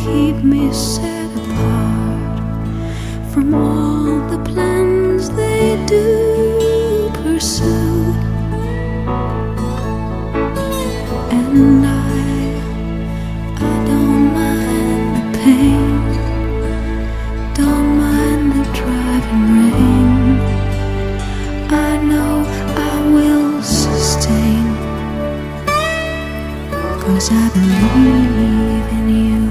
keep me set apart from all the plans they do pursue. And I don't mind the pain, don't mind the driving rain. I know I will sustain, 'cause I believe in you.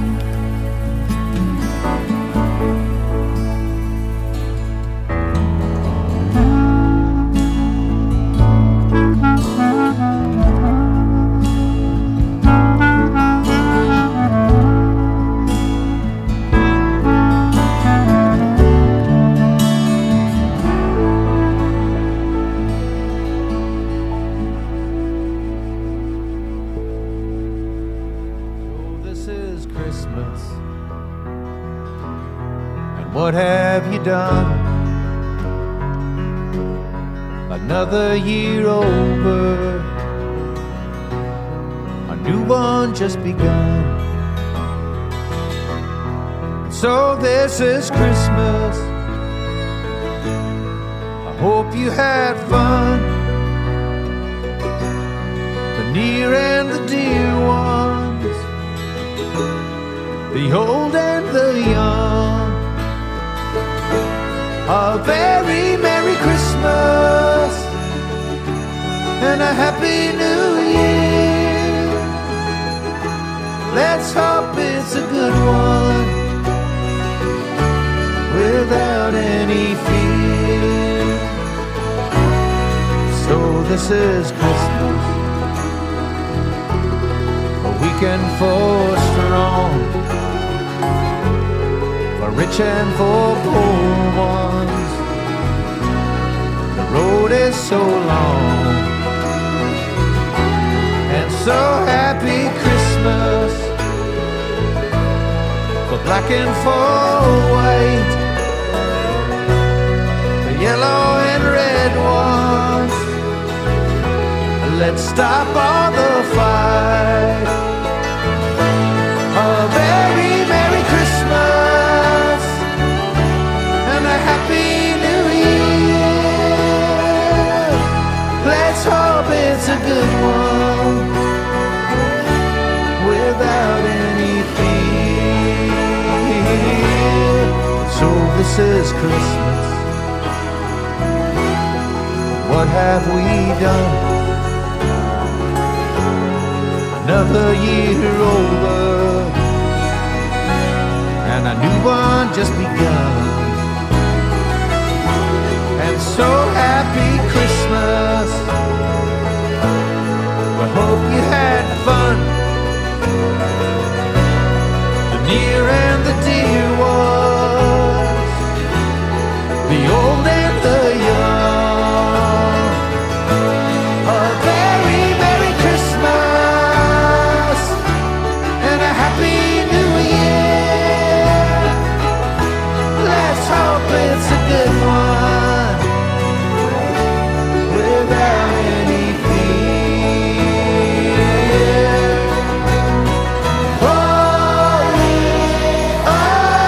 Christmas, and what have you done? Another year over, a new one just begun. So this is Christmas, I hope you had fun. The near and the dear ones, the old and the young, a very Merry Christmas and a Happy New Year. Let's hope it's a good one without any fear. So this is Christmas, a weekend for strong, for rich and for poor ones. The road is so long, and so happy Christmas for black and for white, the yellow and red ones. Let's stop all the fight. A very Merry Christmas and a Happy New Year. Let's hope it's a good one without any fear. So this is Christmas, what have we done? Another year over, and a new one just begun. And so happy Christmas, we hope you had fun. The near and the dear ones, the old and the young, a very Merry Christmas and a Happy New Year. Let's hope it's a good one without any fear. Oh, oh,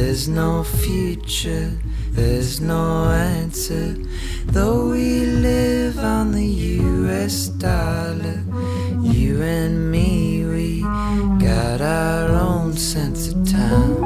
there's no future, there's no answer. Though we live on the US dollar, you and me, we got our own sense of time.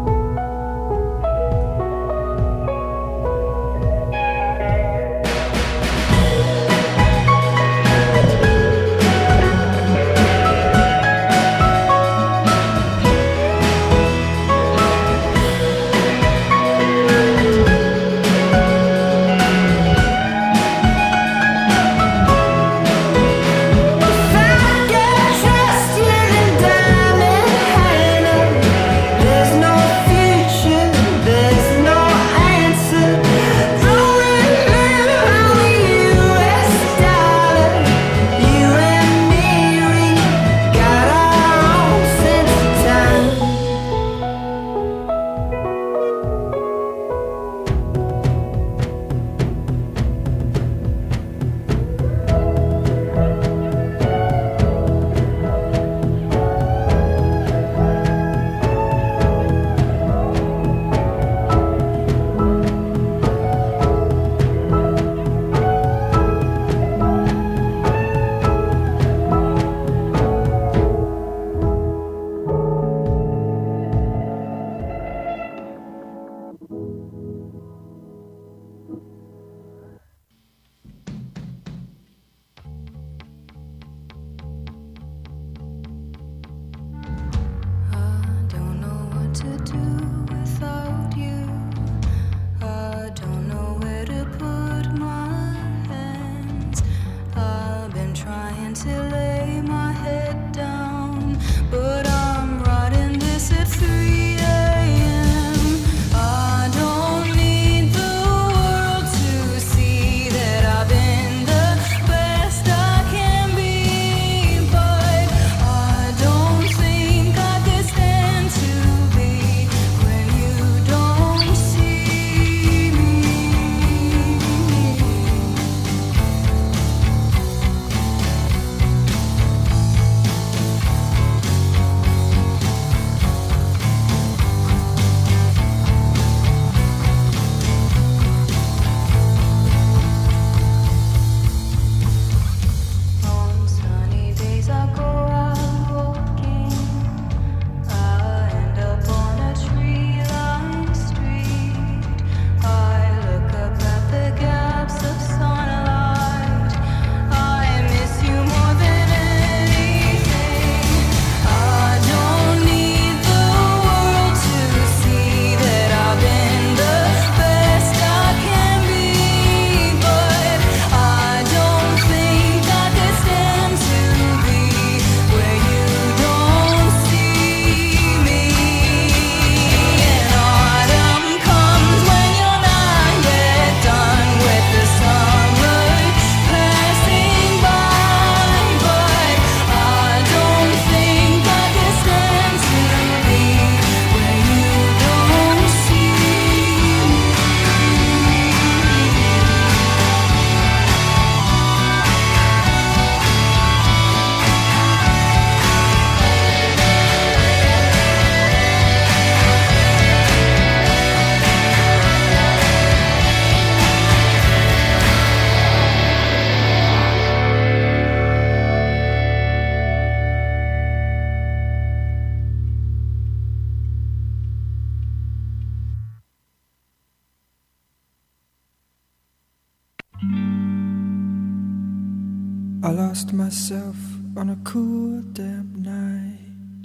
I lost myself on a cool, damp night.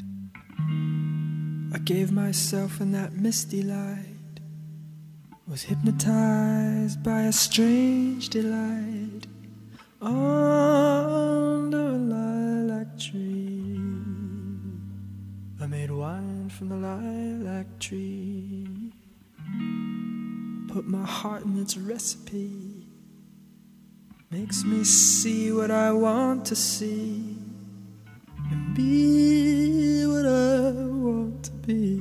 I gave myself in that misty light, was hypnotized by a strange delight under a lilac tree. I made wine from the lilac tree, put my heart in its recipe. Makes me see what I want to see and be what I want to be.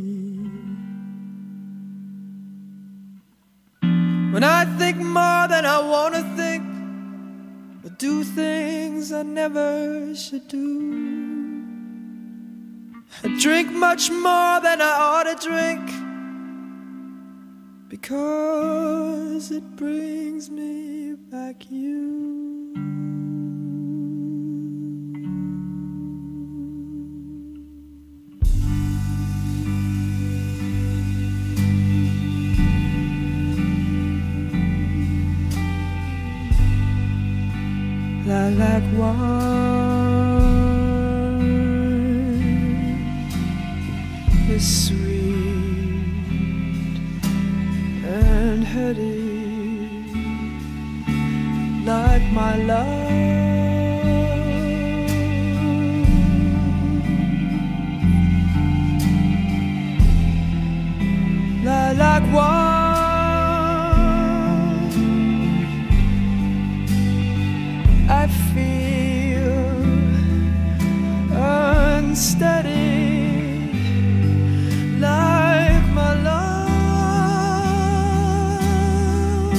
When I think more than I want to think, or do things I never should do, I drink much more than I ought to drink, because it brings me back you. Lilac wine is sweet and heady, like my love. Lilac wine I feel unsteady, like my love.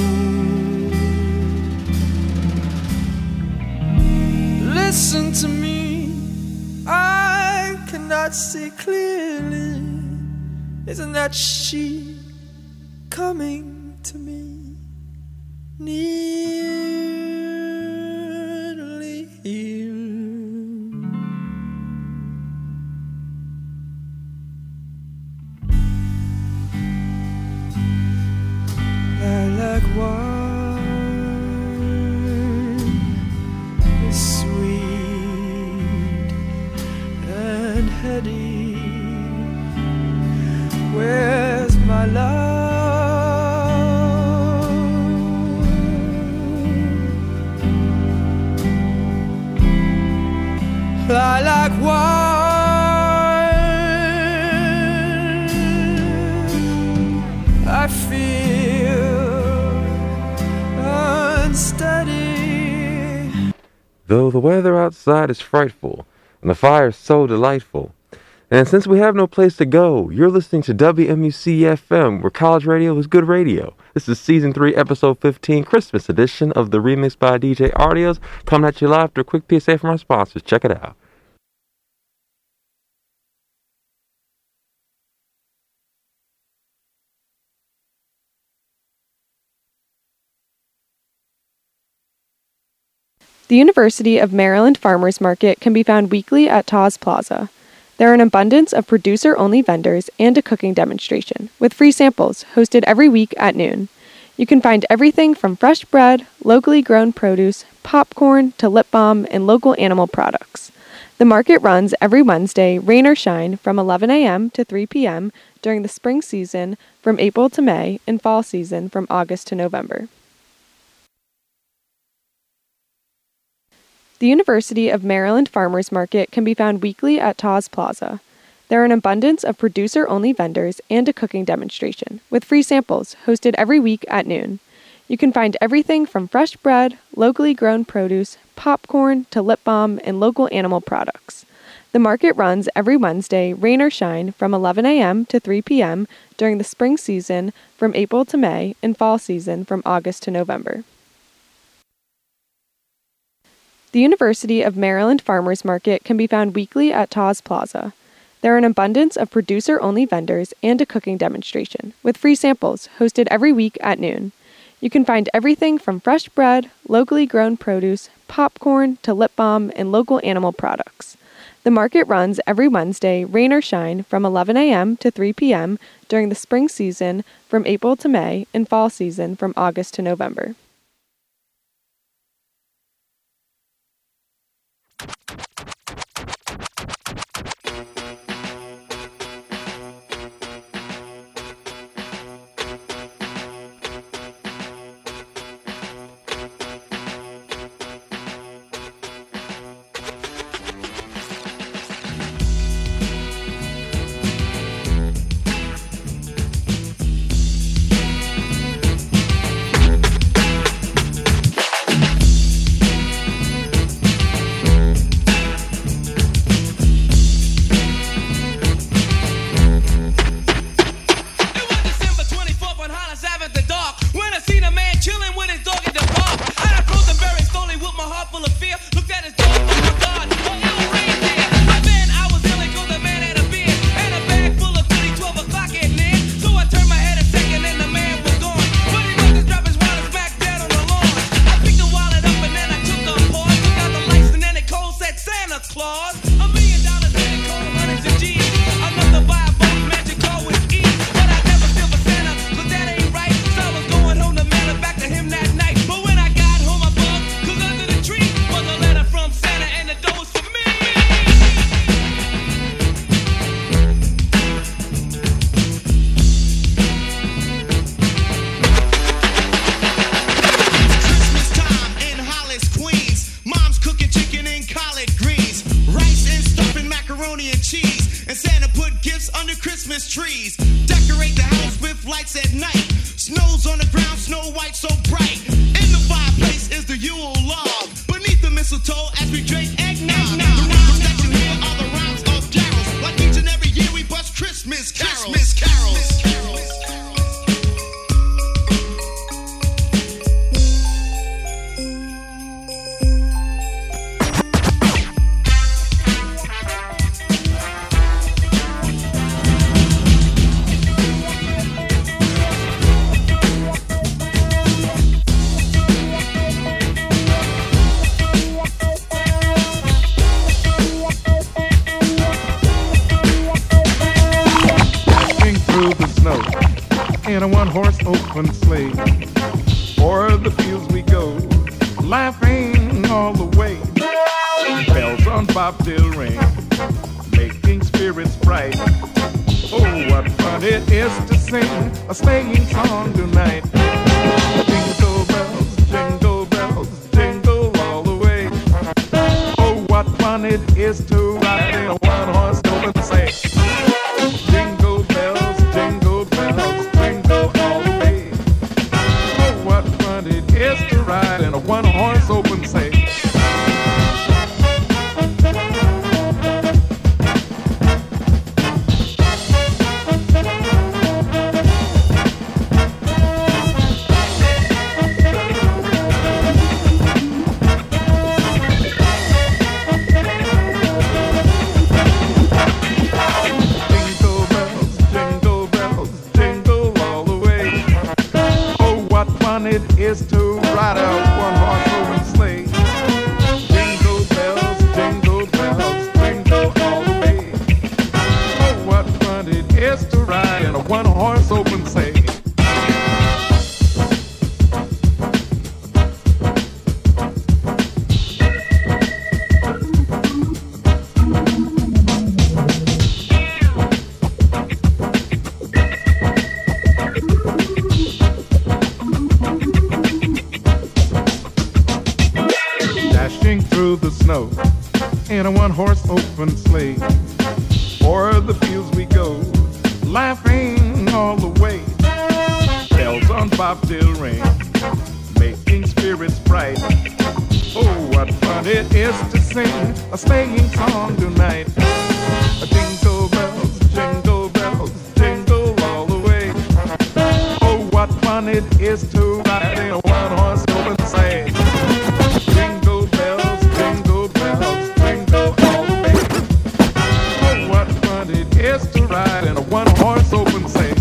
Listen to me, I cannot see clearly. Isn't that she coming to me? Nearly here. Lilac wine is sweet and heady. Where's my love? Lilac wine I feel unsteady. Though the weather outside is frightful and the fire is so delightful, and since we have no place to go, you're listening to WMUC-FM, where college radio is good radio. This is Season 3, Episode 15, Christmas edition of the Remix by DJ Ardios, coming at you live after a quick PSA from our sponsors. Check it out. The University of Maryland Farmers Market can be found weekly at Taz Plaza. There are an abundance of producer-only vendors and a cooking demonstration, with free samples hosted every week at noon. You can find everything from fresh bread, locally grown produce, popcorn, to lip balm, and local animal products. The market runs every Wednesday, rain or shine, from 11 a.m. to 3 p.m. during the spring season from April to May, and fall season from August to November. The University of Maryland Farmers Market can be found weekly at Taz Plaza. There are an abundance of producer-only vendors and a cooking demonstration, with free samples hosted every week at noon. You can find everything from fresh bread, locally grown produce, popcorn, to lip balm, and local animal products. The market runs every Wednesday, rain or shine, from 11 a.m. to 3 p.m. during the spring season from April to May, and fall season from August to November. The University of Maryland Farmers Market can be found weekly at Taz Plaza. There are an abundance of producer-only vendors and a cooking demonstration, with free samples hosted every week at noon. You can find everything from fresh bread, locally grown produce, popcorn, to lip balm, and local animal products. The market runs every Wednesday, rain or shine, from 11 a.m. to 3 p.m. during the spring season from April to May, and fall season from August to November. trees. Decorate the house with lights at night. Snow's on the ground, snow white so bright. In the fireplace is the Yule log. Beneath the mistletoe as we drink eggnog. The rhymes that you hear are the rhymes of carols. Like each and every year we bust Christmas carols. Christmas carols. In a one-horse open sleigh, o'er the fields we go, laughing all the way. Bells on bobtail ring, making spirits bright. Oh, what fun it is to sing a sleighing song tonight. Jingle bells, jingle all the way. Oh, what fun it is to ride in a one-horse open sleigh. Jingle bells, jingle bells, jingle all the way. Oh, what fun it is to ride in a one-horse open sleigh. It is to ride a one-horse open sleigh. Jingle bells, jingle all the way. Oh, what fun it is to ride in a one-horse open sleigh. In a one-horse open sleigh, o'er the fields we go, laughing all the way. Bells on bobtail ring, making spirits bright. Oh, what fun it is to sing a sleighing song tonight. Jingle bells, jingle all the way. Oh, what fun it is to ride in a one-horse open sleigh. Jingle bells, jingle all the way. Oh, what fun it is to ride in a one-horse open sleigh.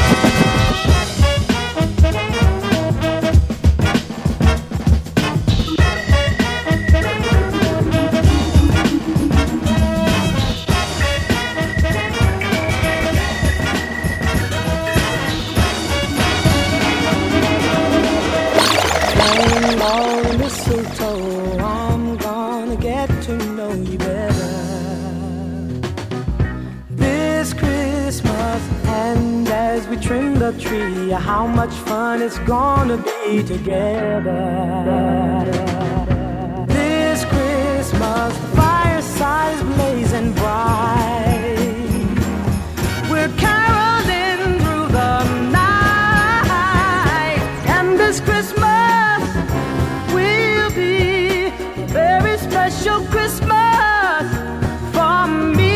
Tree, how much fun it's gonna be together. This Christmas, the fireside is blazing bright. We're caroling through the night, and this Christmas will be a very special Christmas for me.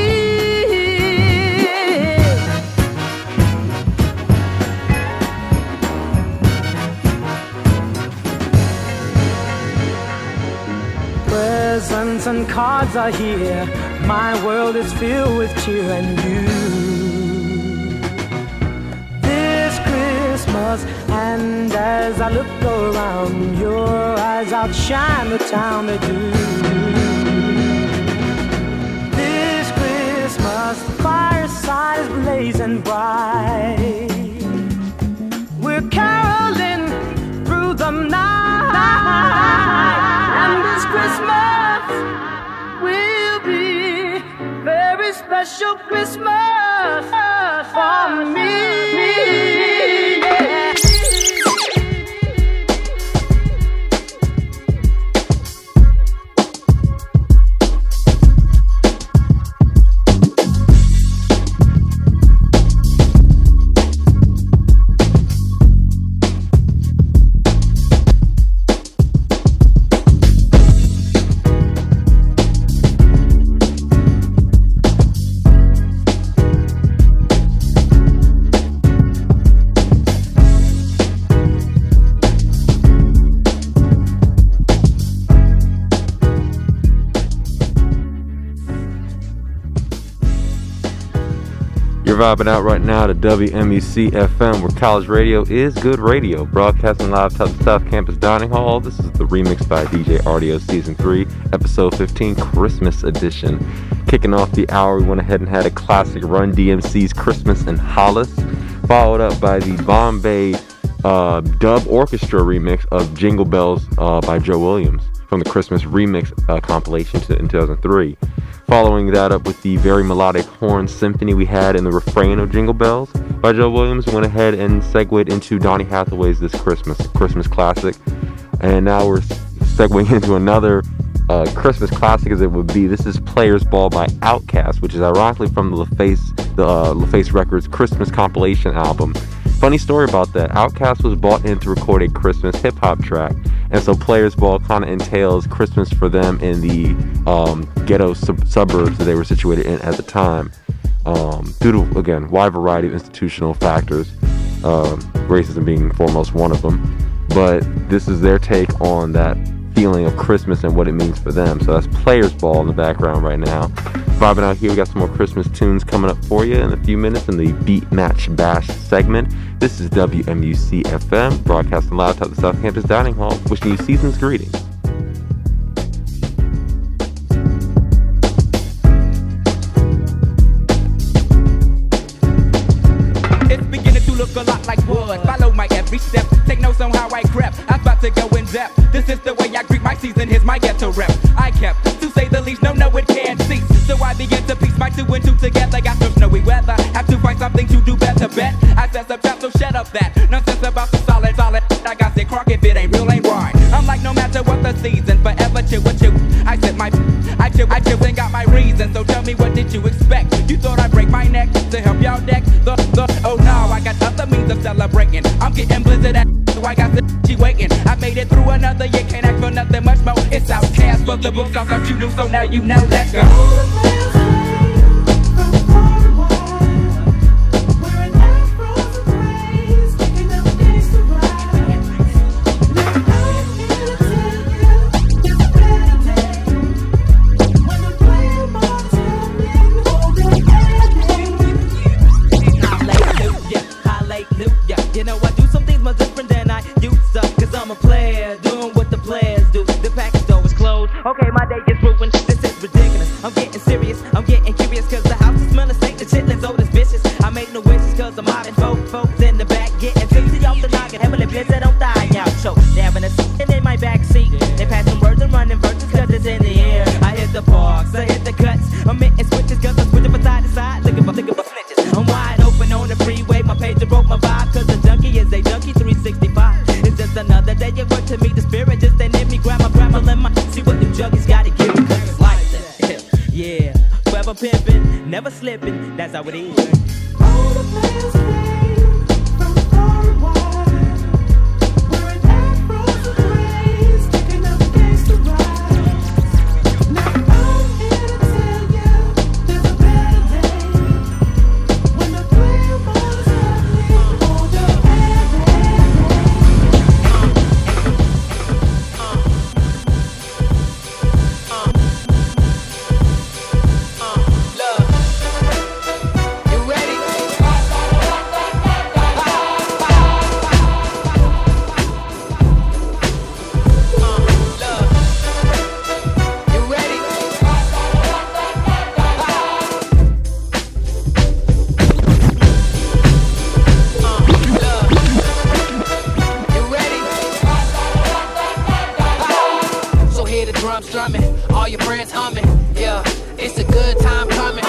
Presents and cards are here. My world is filled with cheer and you. This Christmas, and as I look around, your eyes outshine the town they do. This Christmas, the fireside is blazing bright. We're caroling through the night. And this Christmas will be very special Christmas for me. Yeah. vibing out right now to WMUC FM, where college radio is good radio. Broadcasting live to the South Campus Dining Hall. This is the remix by DJ Ardio Season 3, Episode 15, Christmas Edition. Kicking off the hour, we went ahead and had a classic Run DMC's Christmas in Hollis, followed up by the Bombay Dub Orchestra remix of Jingle Bells by Joe Williams from the Christmas Remix compilation in 2003. Following that up with the very melodic horn symphony we had in the refrain of Jingle Bells by Joe Williams, went ahead and segued into Donny Hathaway's This Christmas classic. And now we're segueing into another Christmas classic, as it would be. This is Players Ball by Outkast, which is ironically from the LaFace Records Christmas compilation album. Funny story about that. Outkast was bought in to record a Christmas hip-hop track, and so Players Ball kind of entails Christmas for them in the ghetto suburbs that they were situated in at the time, due to, again, wide variety of institutional factors, racism being foremost one of them. But this is their take on that feeling of Christmas and what it means for them. So that's Players Ball in the background right now. Vibing out here, we got some more Christmas tunes coming up for you in a few minutes in the Beat Match Bash segment. This is WMUC FM, broadcasting live at the South Campus Dining Hall, wishing you season's greetings. It's beginning to look a lot like wood. Follow my every step. Take notes on how I crept. I'm about to go in depth. This is the way I greet my season. Here's my ghetto rep. I kept, to say the least, no, it can't cease. So I begin to piece my two and two together. Got some snowy weather. Have to find something to do better. Bet I said some trap, so shut up that nonsense about the solid. I got sick crock if it ain't real, ain't right. I'm like, no matter what the season, forever chill with you. I said I chill and got my reason. So tell me, what did you expect? You thought I'd break my neck to help y'all next? Oh no, I got other means of celebrating. I'm getting blizzard at, so I got the she waiting. I made it through another year, can't ask for nothing much more. It's Outkast, but the books off what you do, so now you know. Let's go. You know I do some things much different than I used to, cause I'm a player, doing what the players do. The package door is closed, okay, my day is ruined. This is ridiculous, I'm getting serious, I'm getting curious, cause the house is smelling steak, the chitlins old as vicious. I make no wishes cause I'm out and folks in the back getting tipsy off the noggin. Heavily blizzard on thigh out, choke. They having a seat in my backseat. They passing words and running verses cause it's in the air. I hit the parks, I hit the cuts, I'm hitting switches cause I'm switching from side to side, looking for snitches. I'm wide open on the freeway, my pager broke my vibe cause the junkie is a junkie 365. It's just another day at work to meet the spirit, just ain't in me, grab my let my see what them junkies gotta give me cause it's like that. Yeah, forever pimping, never slipping, that's how it is. All the players play from far and wide. We're in afros and grays, taking up against the rise. Now I'm here to tell you, there's a better day. When the player ball is happening, hold your head. You ready? drums drumming, all your friends humming. Yeah, it's a good time coming.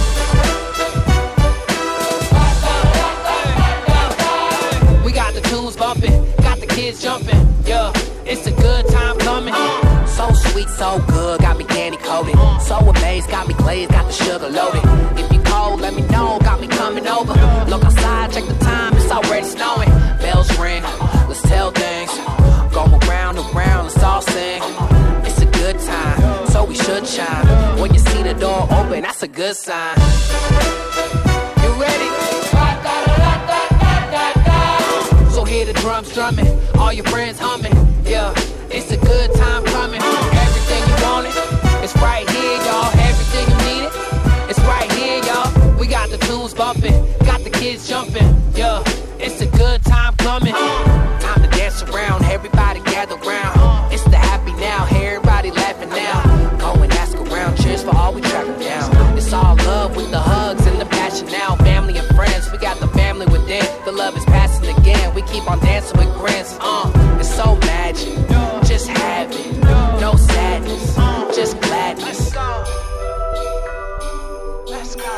We got the tunes bumping, got the kids jumping. Yeah, it's a good time coming. So sweet, so good, got me candy coated. So amazed, got me glazed, got the sugar loaded. If you cold, let me know, got me coming over. Look outside, check the time, it's already snowing. Bells ring, let's tell things. Go around and round, let's all sing. It's a good time, so we should shine. When you see the door open, that's a good sign. You ready? So hear the drums drumming, all your friends humming. Yeah, it's a good time coming. Everything you wanted, it's right here, y'all. Everything you needed, it's right here, y'all. We got the tools toes bumping, got the kids jumping. Yeah, it's a good time coming. Time to dance around, everybody gather round. It's the happy now, everybody laughing now. Go and ask around, cheers for all we tracking down. It's all love with the hugs and the passion now. Family and friends, we got the family within. The love is passing again, we keep on dancing with grins. It's so magic, just have it. No sadness, just gladness. Let's go.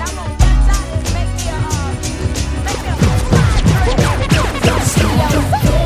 Make me a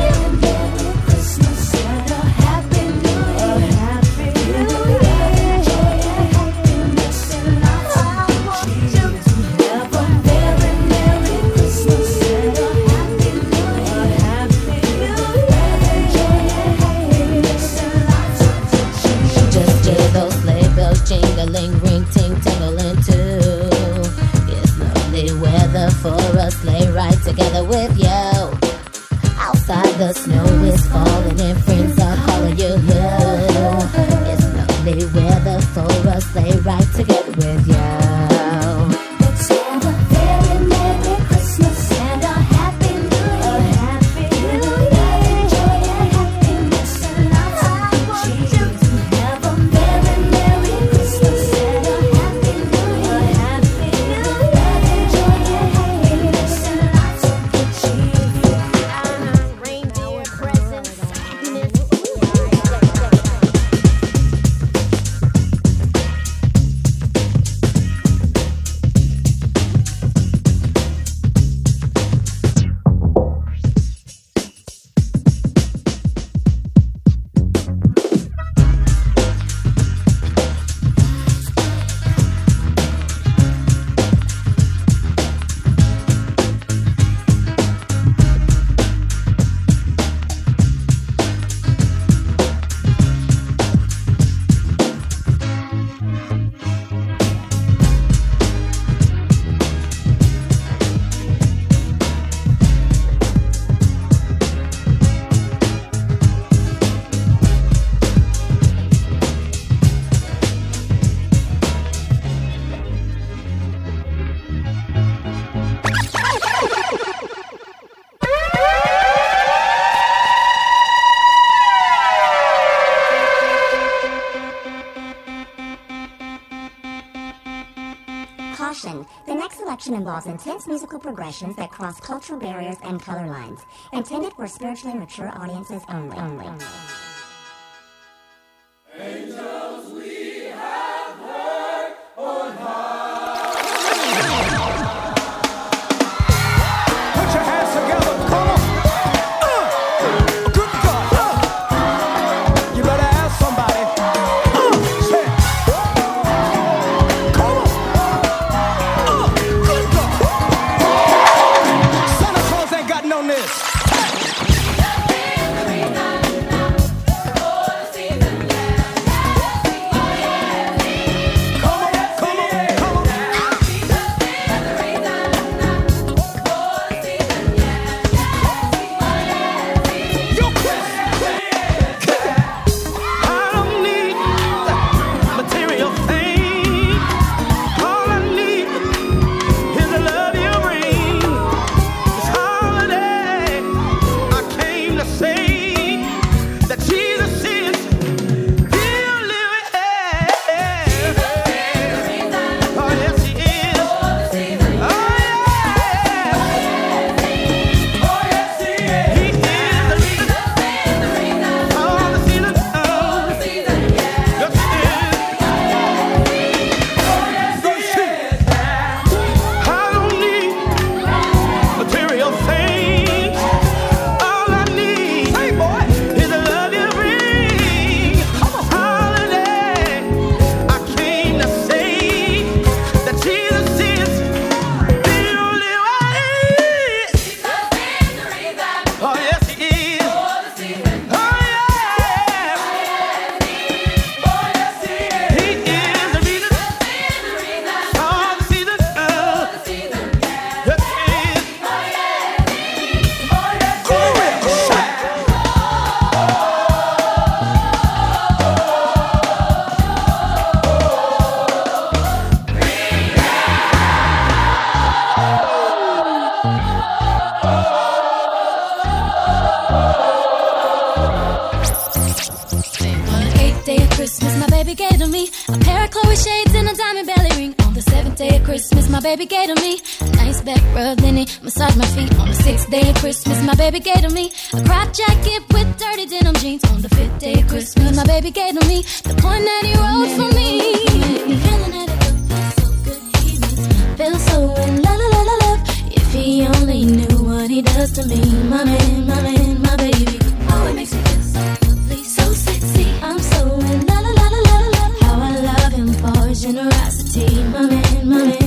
selection involves intense musical progressions that cross cultural barriers and color lines, intended for spiritually mature audiences only. Angels we have heard on high. Put your hands together, come on. Good God. You better ask somebody. Say, come on. Good God. Santa Claus ain't got no this. Baby gave to me a nice back rub, then he massaged my feet. On the 6th day of Christmas, my baby gave to me a crop jacket with dirty denim jeans. On the 5th day of Christmas, my baby gave to me the point that he wrote for me. Feeling that it feels so good, he feels so in love, love, love, love. If he only knew what he does to me, my man, my man, my baby. Oh, it makes me feel so lovely, so sexy. I'm so in love, love, love, love, love. How I love him for his generosity, my man, my man.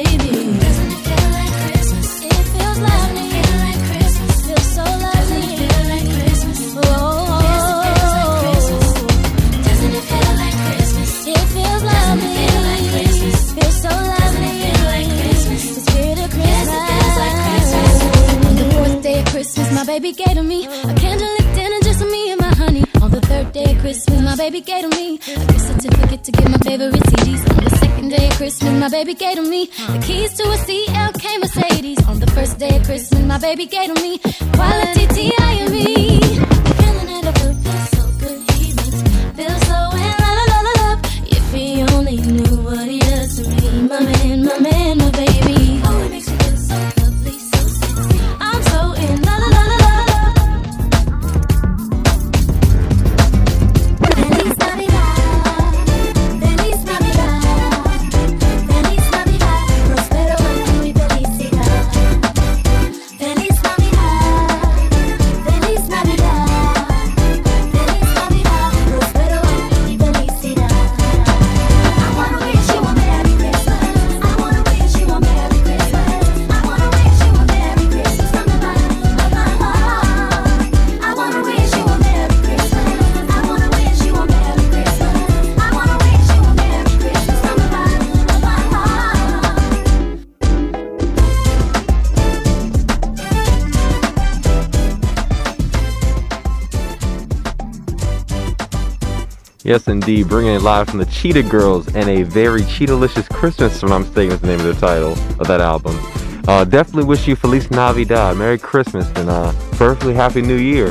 My baby gave to me a candlelit dinner just for me and my honey. On the 3rd day of Christmas, my baby gave to me a gift certificate to get my favorite CDs. On the 2nd day of Christmas, my baby gave to me the keys to a CLK Mercedes. On the 1st day of Christmas, my baby gave to me quality T.I.M.E. Feeling that it feels so good, he makes me feel so in love, love, love, love. If he only knew what he does to me, my man, my man, my baby. Oh, it makes me feel so lovely, so sexy. I'm so in love. Yes, indeed, bringing it live from the Cheetah Girls and a very Cheetah-licious Christmas, if I'm not mistaken, is the name of the title of that album. Definitely wish you Feliz Navidad, Merry Christmas, and perfectly Happy New Year.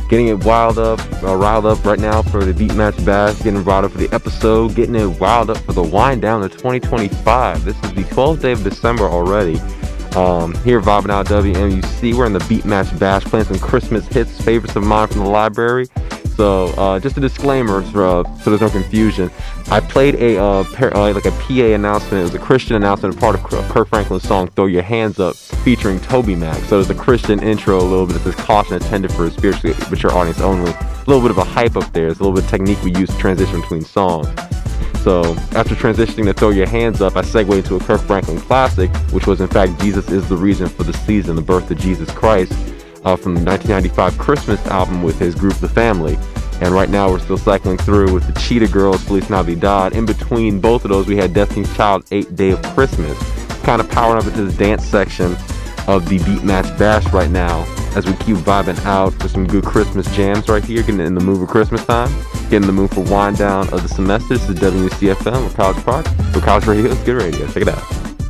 getting it riled up right now for the Beat Match Bash, getting riled up for the episode, getting it riled up for the wind down of 2025. This is the 12th day of December already. Here vibing out WMUC. We're in the Beat Match Bash, playing some Christmas hits, favorites of mine from the library. So just a disclaimer so there's no confusion. I played a PA announcement. It was a Christian announcement, a part of Kirk Franklin's song "Throw Your Hands Up" featuring Toby Mac. So there's a Christian intro, a little bit of this caution intended for a spiritually mature audience only. A little bit of a hype up there. It's a little bit of technique we use to transition between songs. So after transitioning to "Throw Your Hands Up," I segued into a Kirk Franklin classic, which was in fact "Jesus Is the Reason for the Season," the birth of Jesus Christ, from the 1995 Christmas album with his group The Family. And right now we're still cycling through with the Cheetah Girls, Feliz Navidad. In between both of those, we had Destiny's Child, 8th Day of Christmas. Kind of powering up into the dance section of the Beat Match Bash right now as we keep vibing out for some good Christmas jams right here, getting in the mood for Christmas time, getting in the mood for wind down of the semester. This is WCFM with College Park, for College Radio. It's good radio. Check it out.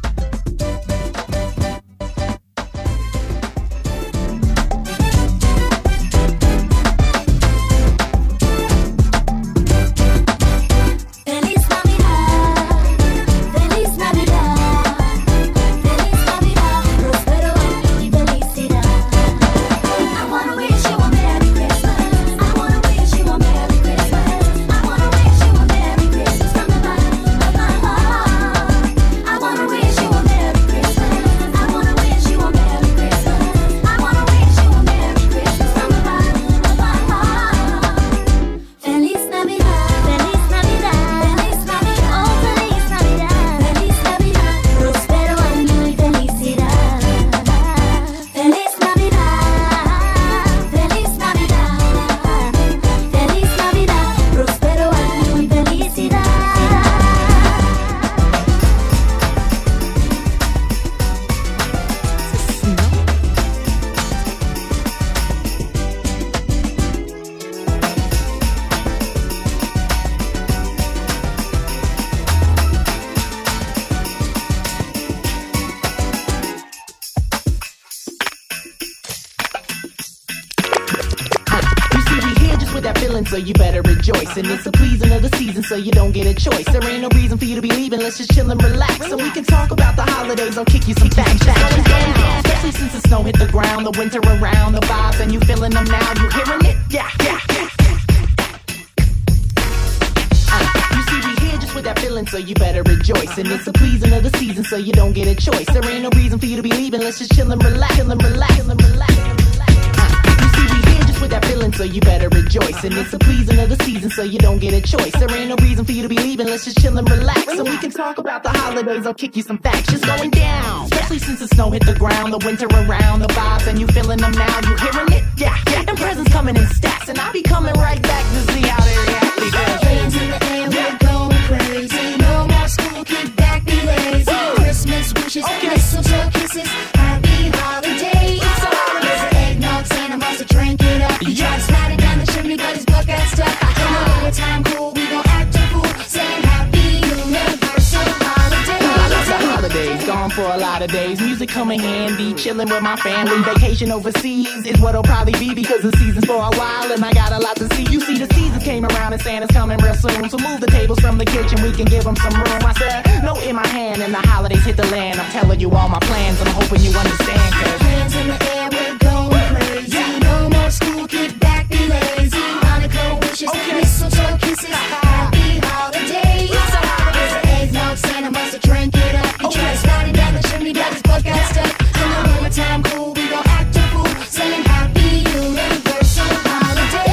So you better rejoice. And it's a pleasing of the season, so you don't get a choice. There ain't no reason for you to be leaving. Let's just chill and relax. So we can talk about the holidays. I'll kick you some facts. Especially since the snow hit the ground, the winter around, the vibes, and you feeling them now. You hearing it? Yeah. You see, we here just with that feeling, so you better rejoice. And it's a pleasing of the season, so you don't get a choice. There ain't no reason for you to be leaving. Let's just chill and relax. With that feeling, so you better rejoice. And it's a pleasing of the season, so you don't get a choice. There ain't no reason for you to be leaving. Let's just chill and relax. So we can talk about the holidays. I'll kick you some facts. Just going down. Especially since the snow hit the ground, the winter around, the vibes, and you feeling them now. You hearing it? Yeah. And presents coming in stacks. And I'll be coming right back to see how they react. Because hands in the air, we're going crazy. No more school, kick back, be lazy. Christmas wishes, mistletoe kisses. Happy holidays. Eggnog, Santa must have drank it up. He tried to slide it down the chimney, but his butt got stuck. In the wintertime cool, we gon' act a fool, saying happy universal holidays. I love the holidays, gone for a lot of days. Music coming handy, chilling with my family. Vacation overseas is what'll probably be, because the season's for a while and I got a lot to see. You see, the season came around and Santa's coming real soon. So move the tables from the kitchen, we can give him some room. I said, note in my hand and the holidays hit the land. I'm telling you all my plans, I'm hoping you understand. Cause hands in the air, we're going crazy. No more school, kick back, be lazy. Hanukkah wishes, mistletoe kisses. Happy holidays. Eggnog, Santa must have drank it up. He tried to slide it down the chimney, but his butt got stuck. In the wintertime cool, we gon' act a fool, saying happy universal holiday.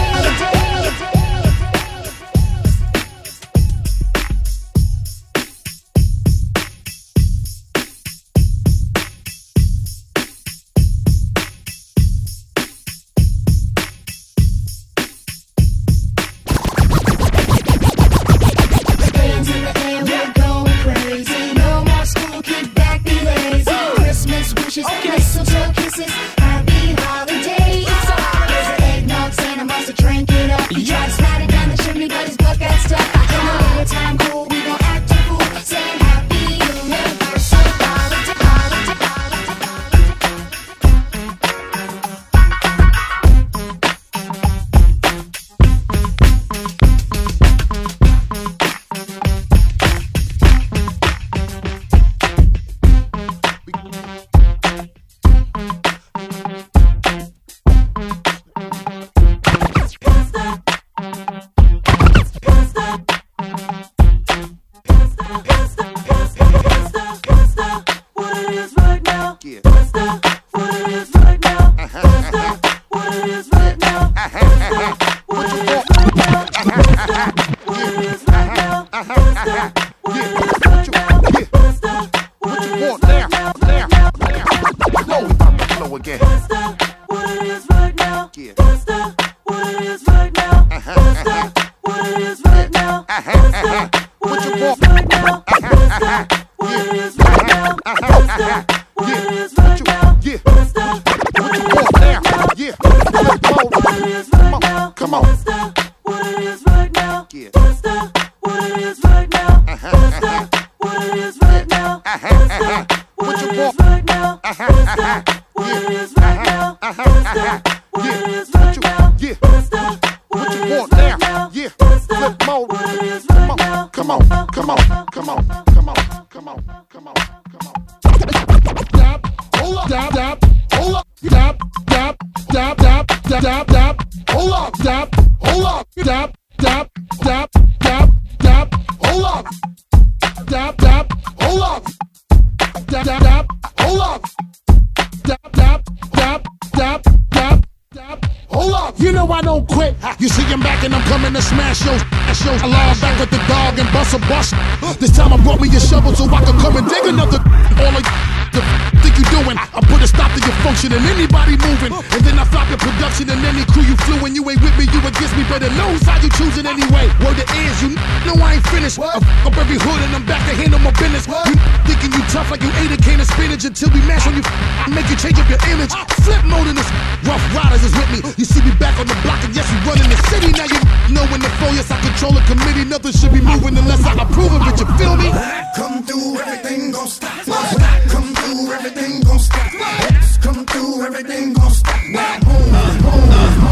here. Flip mode. Come on, come on, come on, come on, come on, come on, come on, come on. Dab, hold up, dab, dab, hold up, dab, dab, dab, dab, dab, dab, dab, hold up, dab, hold up, dab, dab, dab, dab, dab, hold up, dab, dab, hold up, dab, dab, dab, hold up, dab, dab, dab, dab, dab, dab, hold up. You know I don't quit. You see I'm back and I'm coming to smash your shows. I lie back with the dog and bust a bust. This time I brought me a shovel so I could come and dig another. All of the think you doing? I put a stop to your function and anybody moving. And then I flop your production and any crew you flew. And you ain't with me, you against me. Better know how you choosing anyway. Word it is, you know I ain't finished. I fuck up every hood and I'm back to handle my business. You thinking you tough like you ate a can of spinach until we mash on you. I make you change up your image. Flip mode in this. Rough Riders is with me. You see me back on the block and yes, we running the city. Now you know when the flow, yes, I control a committee. Nothing should be moving unless I approve of it. You feel me? When I come through, everything gon' stop. When I come through, everything gon' stop. X come through, everything gon' stop. Now boom, boom,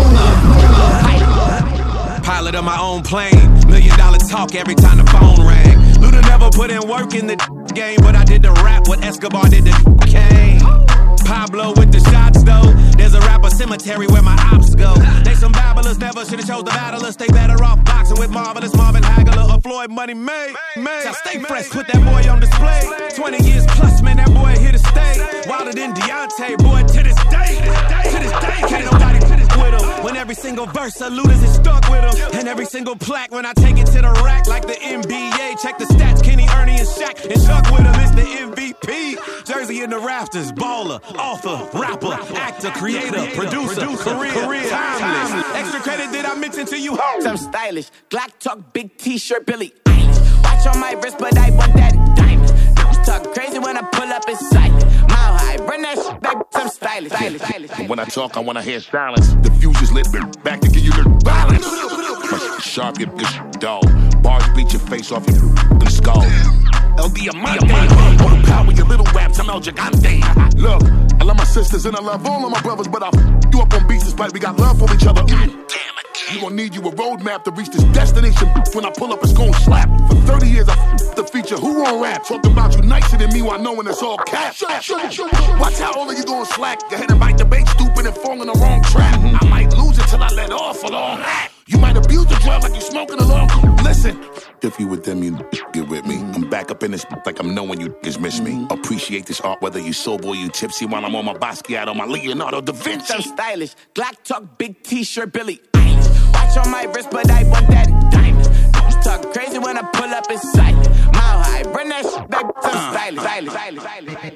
boom. Pilot of my own plane, $1 million talk every time the phone rang. Luda never put in work in the game, but I did the rap what Escobar did the cane. Pablo with the shots though. There's a rapper cemetery where my ops go. They some babblers, never should've chose the battlers. They better off boxing with Marvelous Marvin Hagler or Floyd Money May. So stay fresh, put that boy on display. 20 years plus, man, that boy here to stay. Wilder than Deontay, boy, to this day. To this day, can't nobody with him. When every single verse of Luda's is stuck with him. And every single plaque when I take it to the rack. Like the NBA, check the stats, Kenny, Ernie, and Shaq. And Chuck with him, it's the MVP. Jersey in the rafters, baller, author, rapper, actor, creator, producer, career, timeless. Extra credit that I mentioned to you. I'm stylish, Glock talk, big t-shirt, Billy Eilish. Watch on my wrist, but I want that diamond. Talk crazy when I pull up in sight. Mile high, run that shit back, I'm stylish. And when I talk, I wanna hear silence. The fuse is lit, back to give you the balance. Sharp, your dull. Bars beat your face off your skull. El Diamante, power your little raps, I'm El Gigante. Look, I love my sisters and I love all of my brothers, but I you up on beats despite we got love for each other. God damn it. You gon' need you a roadmap to reach this destination. When I pull up, it's gon' slap. For 30 years, I the feature. Who on rap? Talking about you nicer than me while knowing it's all cap. Watch how all of you gon' slack. Go ahead and bite the bait, stupid and fall in the wrong trap. I might lose it till I let off a long rap. You might abuse the drug like you smoking a long. Listen, if you with them, you get with me. I'm back up in this like I'm knowing you niggas miss me. Appreciate this art, whether you sober or you tipsy. While I'm on my Basquiat on my Leonardo da Vinci. I'm stylish, Glock talk, big t-shirt, Billy Eilish. Watch on my wrist, but I want that diamond. Talk crazy when I pull up in sight. Mile high, run that shit back, I'm stylish.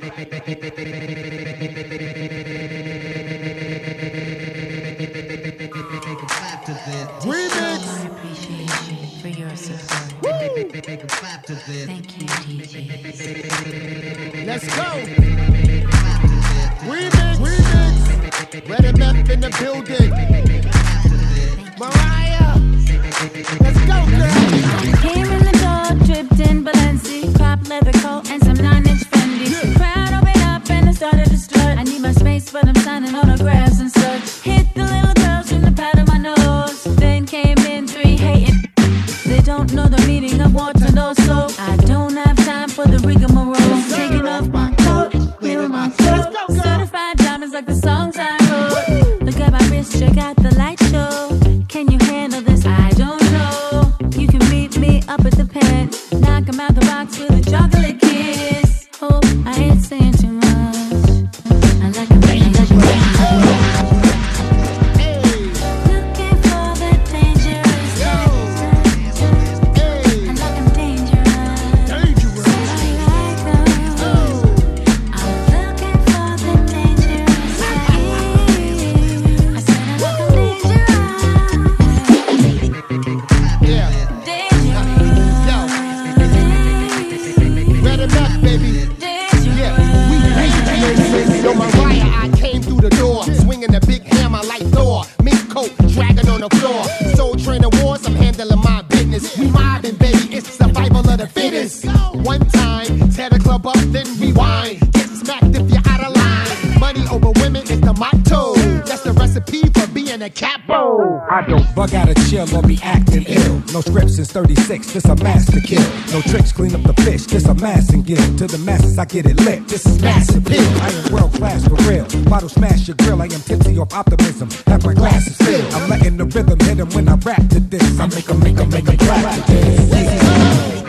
Remix for your support. Thank you, DJ. Let's go. Remix. Red and Meth in the building. Mariah. Let's go, girl. Came in the door, dripped in Balenci, crop leather coat and some 9-inch Fendi. Crowd opened up and I started to strut. I need my space, but I'm signing autographs and such. Hit the little girls from the pad of my nose. Then came in 3 hating. They don't know the meaning of water, no soap. I don't have time for the rigmarole. Taking off my coat, clearing my throat. Certified diamonds like the songs I wrote. Look at my wrist, check out the light show. Can you handle this? I don't know. You can meet me up at the pen. Knock 'em out the box with a chocolate kiss. Hope I ain't saying too much. I like a brain, I like a brain. Yo, Mariah, I came through the door, swinging a big hammer like Thor. Mink coat, dragging on the floor. Soul Train Wars, I'm handling my business. We mobbing, baby, it's survival of the fittest. One time, tear the club up, then rewind. Get smacked if you're out of line. Money over women is the motto. That's the recipe for being a capo. I don't bug out of chill or be acting ill. No script since 36, this a master kill. No tricks, clean up the fish, this a massing gill. To the masses, I get it lit, this is massive pill. I am world class for real. Bottle smash your grill, I am tipsy off optimism. Have my glasses filled. I'm letting the rhythm hit him when I rap to this. I make 'em clap to this.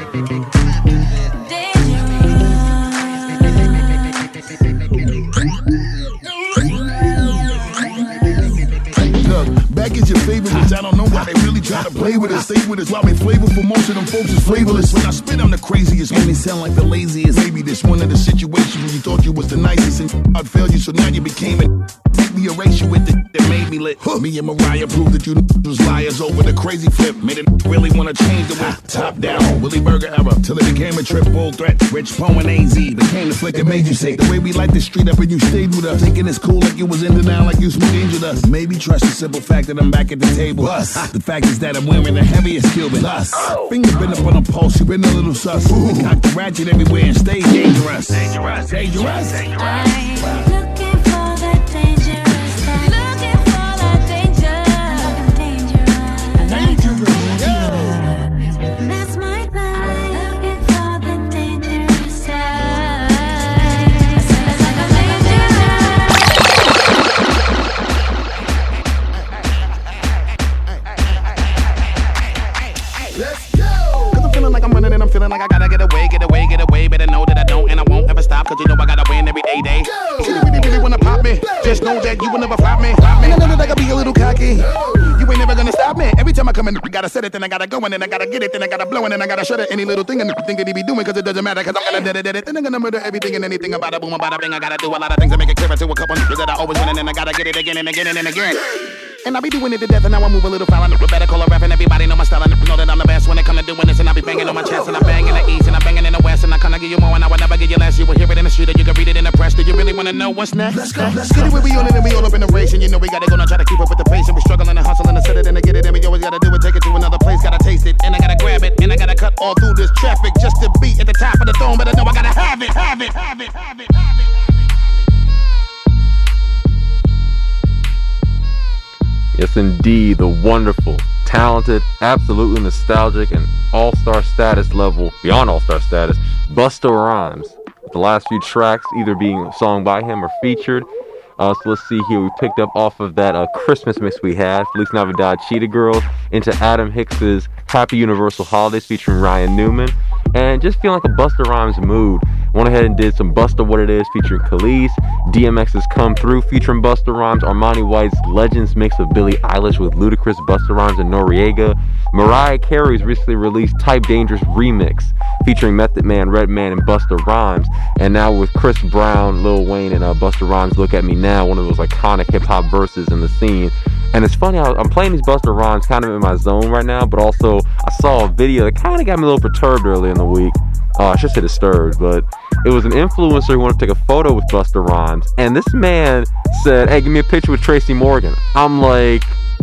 Back is your favorite, which I don't know why they really try to play with us. Stay with us while we flavorful. Most of them folks is flavorless. When I spit, I'm the craziest. Make me sound like the laziest. Maybe this one of the situations when you thought you was the nicest and I failed you, so now you became it. Make me erase you with the that made me lit. Me and Mariah proved that you was liars over the crazy flip. Made it really wanna change the way. Top down, Willie Burger era. Till it became a triple threat. Rich Poe and AZ became the flick that made you say the way we like the street up and you stayed with us. Thinking it's cool like you was in the now like you smooth angel us. Maybe trust the simple fact that I'm back at the table. Plus, the fact is that I'm wearing the heaviest Cuban. Plus, finger been up on the pulse, you been a little sus. Cock the ratchet everywhere and stay dangerous. Dangerous, dangerous, dangerous. Looking for that dangerous side. Looking for that danger. Dangerous. That's my vibe. Looking for the dangerous side. I said it's like a Let's go! Cause I'm feeling like I'm running and I'm feeling like I gotta get away. Better know that I don't and I won't ever stop. Cause you know I gotta win every day. See, you really wanna pop me. Just know that you will never flop me. And I know that I gotta be a little cocky. You ain't never gonna stop me. Every time I come in, I gotta set it, then I gotta go, and then I gotta get it, then I gotta blow, and then I gotta shut it. Any little thing and think that he be doing, cause it doesn't matter, cause I'm gonna dead it. Then I'm gonna murder everything and anything about a boom, about a bing. I gotta do a lot of things to make it clearer to a couple niggas that I always win, and then I gotta get it again and again and again. And I be doing it to death, and now I move a little foul. I better call a rap, and everybody know my style. I know that I'm the best when it come to doing this, and I be banging on my chest, and I bang in the east, and I banging in the west, and I kinda give you more, and I will never give you less. You will hear it in the street, and you can read it in the press. Do you really wanna know what's next? Let's go, let's go. We on it, and we all up in the race, and you know we gotta go now, try to keep up with the pace, and we struggling and hustling to set it and to get it, and we always gotta do it, take it to another place, gotta taste it, and I gotta grab it, and I gotta cut all through this traffic just to be at the top of the throne, but I know I gotta have it, have it, have it, have it, have it. Yes, indeed, the wonderful, talented, absolutely nostalgic, and all-star status level, beyond all-star status, Busta Rhymes. The last few tracks either being sung by him or featured. So let's see here. We picked up off of that Christmas mix we had, Feliz Navidad, Cheetah Girls, into Adam Hicks's Happy Universal Holidays featuring Ryan Newman. And just feeling like a Busta Rhymes mood. Went ahead and did some Busta What It Is featuring Khalees, DMX's Come Through featuring Busta Rhymes, Armani White's Legends mix of Billie Eilish with Ludacris, Busta Rhymes, and Noriega, Mariah Carey's recently released Type Dangerous remix featuring Method Man, Redman, and Busta Rhymes, and now with Chris Brown, Lil Wayne, and Busta Rhymes' Look At Me Now, one of those iconic hip-hop verses in the scene. And it's funny, I'm playing these Busta Rhymes kind of in my zone right now, but also I saw a video that kind of got me a little perturbed early in the week. I should say disturbed, but it was an influencer who wanted to take a photo with Busta Rhymes, and this man said, "Hey, give me a picture with Tracy Morgan." I'm like,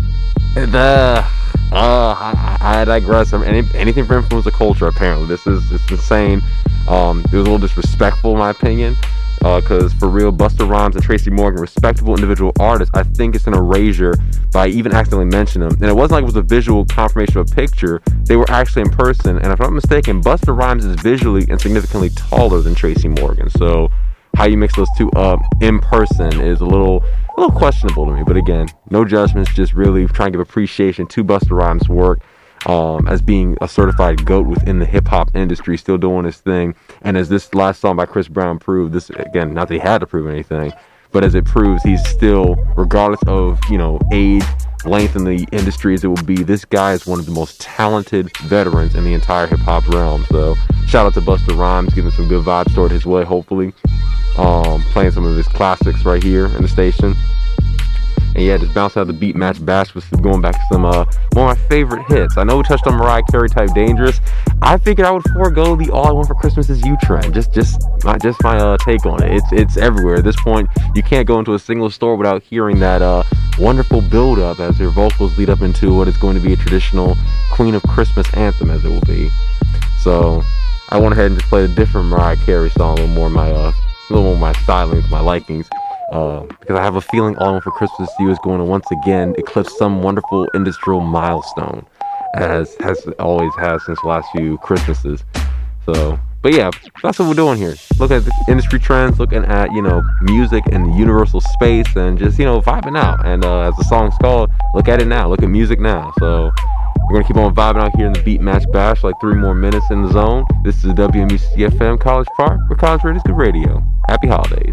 I digress. Anything for influencer culture, apparently. This is insane. It was a little disrespectful, in my opinion. Because for real, Busta Rhymes and Tracy Morgan, respectable individual artists, I think it's an erasure by even accidentally mentioning them. And it wasn't like it was a visual confirmation of a picture. They were actually in person. And if I'm not mistaken, Busta Rhymes is visually and significantly taller than Tracy Morgan. So how you mix those two up in person is a little questionable to me. But again, no judgments, just really trying to give appreciation to Busta Rhymes' work. As being a certified GOAT within the hip-hop industry, still doing his thing. And as this last song by Chris Brown proved, this, again, not that he had to prove anything, but as it proves, he's still, regardless of, age, length in the industry as it will be, this guy is one of the most talented veterans in the entire hip-hop realm. So, shout out to Busta Rhymes, giving some good vibes toward his way, hopefully. Playing some of his classics right here in the station. And yeah, just bouncing out the beat match bash with going back to some one of my favorite hits. I know we touched on Mariah Carey Type Dangerous. I figured I would forego the All I Want for Christmas Is You trend. Just my take on it. It's everywhere. At this point, you can't go into a single store without hearing that wonderful build up as her vocals lead up into what is going to be a traditional Queen of Christmas anthem, as it will be. So I went ahead and just played a different Mariah Carey song, a little more my stylings, my likings. because I have a feeling All I Want for Christmas is You is going to once again eclipse some wonderful industrial milestone, as always has since the last few Christmases. So, but yeah, that's what we're doing here. Looking at the industry trends, looking at, music and the universal space, and just, vibing out. And as the song's called, look at it now. Look at music now. So we're going to keep on vibing out here in the Beat Match Bash, like 3 more minutes in the zone. This is WMUC-FM College Park, where College Radio is good radio. Happy holidays.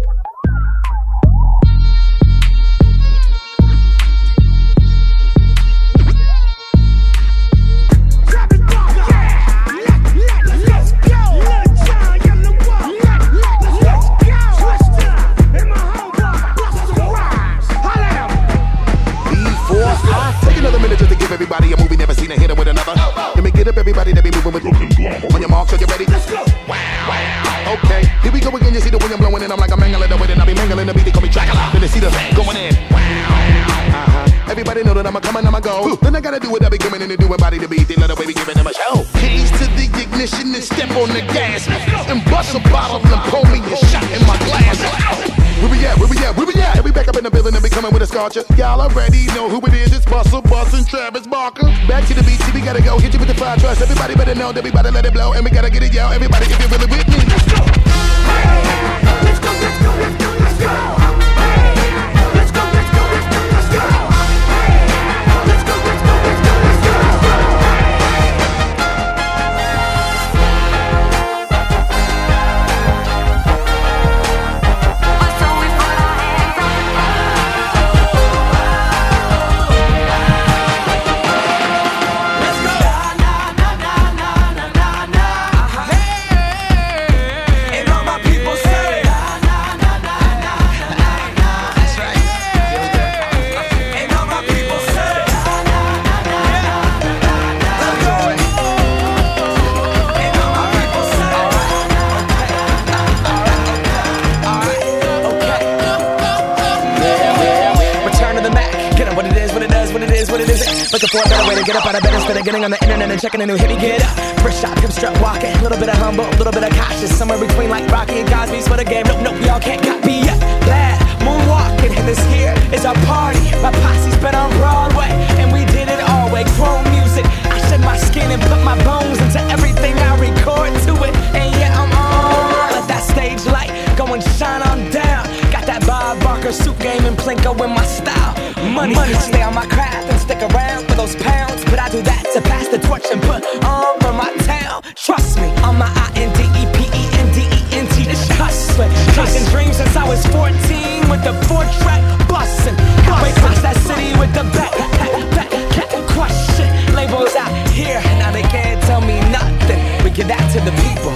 Everybody a movie, never seen a hitter with another. Let me get up, everybody that be moving with. On your mark, so you ready? Let's go. Wow. Okay, here we go again. You see the wind blowing in. I'm like a mangling the wind, and I be mangling the beat. They call me Dracula. Then they see the going in. Wow. Everybody know that I'm a coming, I'm a go. Then I gotta do what I be coming in and doing body to beat. They let the baby giving them a show. Keys to the ignition and step on the gas. And bust a bottle and pour me a shot in my glass. Where we at? Where we at? Where we at? And we back up in the building and we coming with a scorcher. Y'all already know who it is. It's Bustle Bus and Travis Barker. Back to the beat, we gotta go. Hit you with the fire trust. Everybody better know that we about to let it blow. And we gotta get it, yo. Everybody, if you're really with me, let's go. Let's go, let's go, let's go, let's go. Let's go, let's go, let's go, let's go. Let's go, let's go, let's go, let's go. Looking for a better way to get up out of bed instead of getting on the internet and checking a new hit. Get up, first shot, come strut walking. A little bit of humble, a little bit of cautious. Somewhere between like Rocky and Cosby's for the game. Nope, y'all can't copy yet. Glad moonwalking, and this here is our party. My posse's been on Broadway, and we did it all way. Chrome music, I shed my skin and put my bones into everything I record to it. And yeah, I'm on. Let that stage light go and shine on down. Got that Bob Barker suit game and Plinko in my style. Money, stay on my craft and stick around for those pounds. But I do that to pass the torch and put on for my town. Trust me, on my INDEPENDENT. It's hustling, chasing dreams since I was 14 with the 4-track bustin'. Way across that city with the back crush shit. Labels out here, now they can't tell me nothing. We give that to the people.